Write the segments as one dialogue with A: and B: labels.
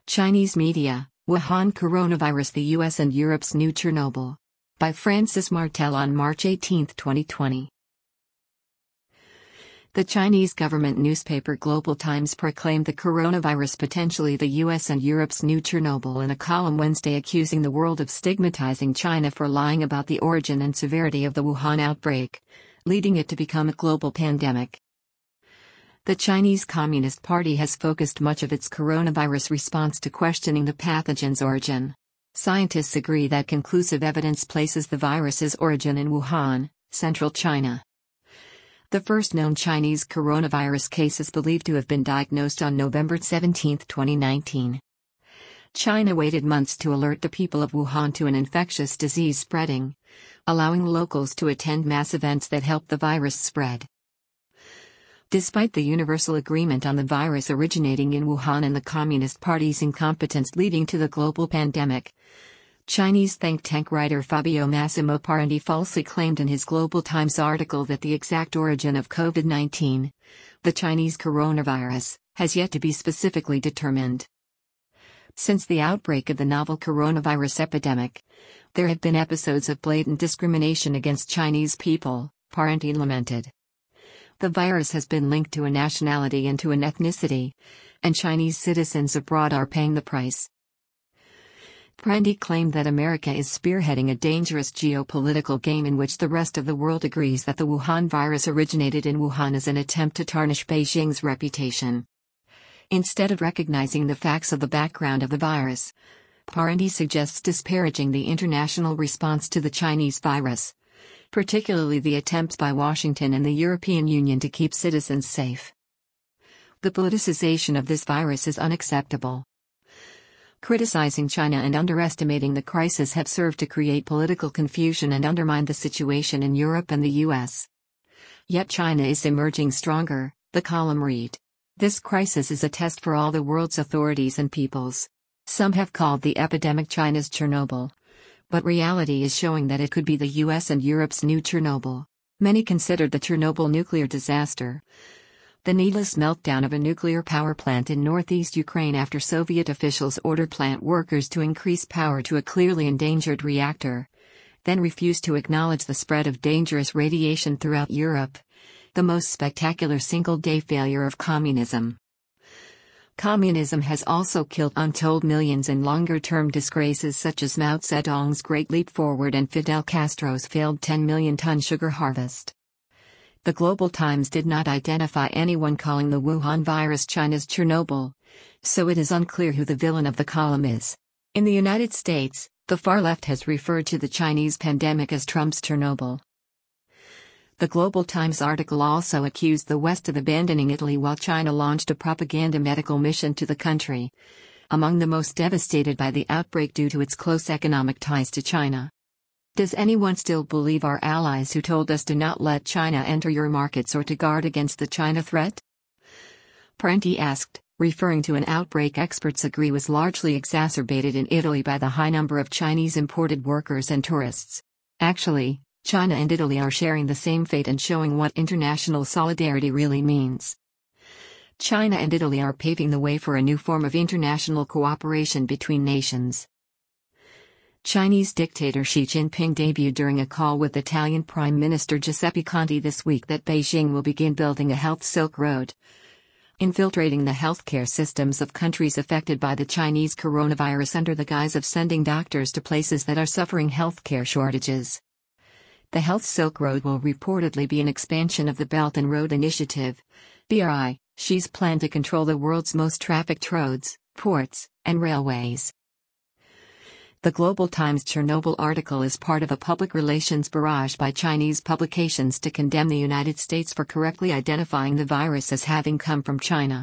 A: Chinese media, Wuhan coronavirus, the US and Europe's new Chernobyl. By Francis Martel on March 18, 2020. The Chinese government newspaper Global Times proclaimed the coronavirus potentially the US and Europe's new Chernobyl in a column Wednesday, accusing the world of stigmatizing China for lying about the origin and severity of the Wuhan outbreak, leading it to become a global pandemic. The Chinese Communist Party has focused much of its coronavirus response to questioning the pathogen's origin. Scientists agree that conclusive evidence places the virus's origin in Wuhan, central China. The first known Chinese coronavirus case is believed to have been diagnosed on November 17, 2019. China waited months to alert the people of Wuhan to an infectious disease spreading, allowing locals to attend mass events that helped the virus spread. Despite the universal agreement on the virus originating in Wuhan and the Communist Party's incompetence leading to the global pandemic, Chinese think tank writer Fabio Massimo Parenti falsely claimed in his Global Times article that the exact origin of COVID-19, the Chinese coronavirus, has yet to be specifically determined. Since the outbreak of the novel coronavirus epidemic, there have been episodes of blatant discrimination against Chinese people, Parenti lamented. The virus has been linked to a nationality and to an ethnicity, and Chinese citizens abroad are paying the price. Parenti claimed that America is spearheading a dangerous geopolitical game in which the rest of the world agrees that the Wuhan virus originated in Wuhan as an attempt to tarnish Beijing's reputation. Instead of recognizing the facts of the background of the virus, Parenti suggests disparaging the international response to the Chinese virus, particularly the attempts by Washington and the European Union to keep citizens safe. The politicization of this virus is unacceptable. Criticizing China and underestimating the crisis have served to create political confusion and undermine the situation in Europe and the US. Yet China is emerging stronger, the column read. This crisis is a test for all the world's authorities and peoples. Some have called the epidemic China's Chernobyl, but reality is showing that it could be the US and Europe's new Chernobyl. Many considered the Chernobyl nuclear disaster the needless meltdown of a nuclear power plant in northeast Ukraine after Soviet officials ordered plant workers to increase power to a clearly endangered reactor, then refused to acknowledge the spread of dangerous radiation throughout Europe, the most spectacular single-day failure of communism. Communism has also killed untold millions in longer-term disgraces such as Mao Zedong's Great Leap Forward and Fidel Castro's failed 10 million-ton sugar harvest. The Global Times did not identify anyone calling the Wuhan virus China's Chernobyl, so it is unclear who the villain of the column is. In the United States, the far left has referred to the Chinese pandemic as Trump's Chernobyl. The Global Times article also accused the West of abandoning Italy while China launched a propaganda medical mission to the country, among the most devastated by the outbreak due to its close economic ties to China. Does anyone still believe our allies who told us to not let China enter your markets or to guard against the China threat? Parenti asked, referring to an outbreak experts agree was largely exacerbated in Italy by the high number of Chinese imported workers and tourists. Actually, China and Italy are sharing the same fate and showing what international solidarity really means. China and Italy are paving the way for a new form of international cooperation between nations. Chinese dictator Xi Jinping debuted during a call with Italian Prime Minister Giuseppe Conte this week that Beijing will begin building a health Silk Road, infiltrating the healthcare systems of countries affected by the Chinese coronavirus under the guise of sending doctors to places that are suffering healthcare shortages. The Health Silk Road will reportedly be an expansion of the Belt and Road Initiative, BRI, Xi's plan to control the world's most trafficked roads, ports, and railways. The Global Times Chernobyl article is part of a public relations barrage by Chinese publications to condemn the United States for correctly identifying the virus as having come from China.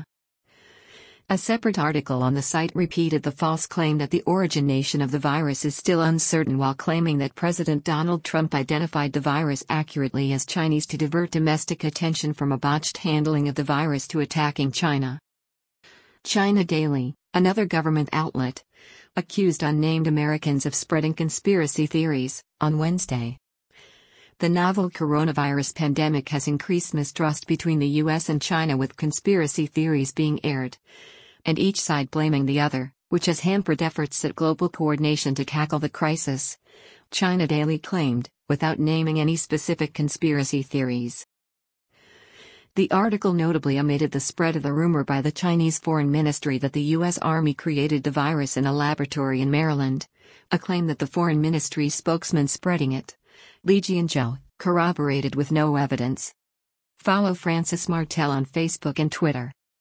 A: A separate article on the site repeated the false claim that the origination of the virus is still uncertain while claiming that President Donald Trump identified the virus accurately as Chinese to divert domestic attention from a botched handling of the virus to attacking China. China Daily, another government outlet, accused unnamed Americans of spreading conspiracy theories, on Wednesday. The novel coronavirus pandemic has increased mistrust between the US and China, with conspiracy theories being aired, and each side blaming the other, which has hampered efforts at global coordination to tackle the crisis, China Daily claimed, without naming any specific conspiracy theories. The article notably omitted the spread of the rumor by the Chinese Foreign Ministry that the U.S. Army created the virus in a laboratory in Maryland, a claim that the Foreign Ministry spokesman spreading it, Li Jianzhou, corroborated with no evidence. Follow Francis Martel on Facebook and Twitter.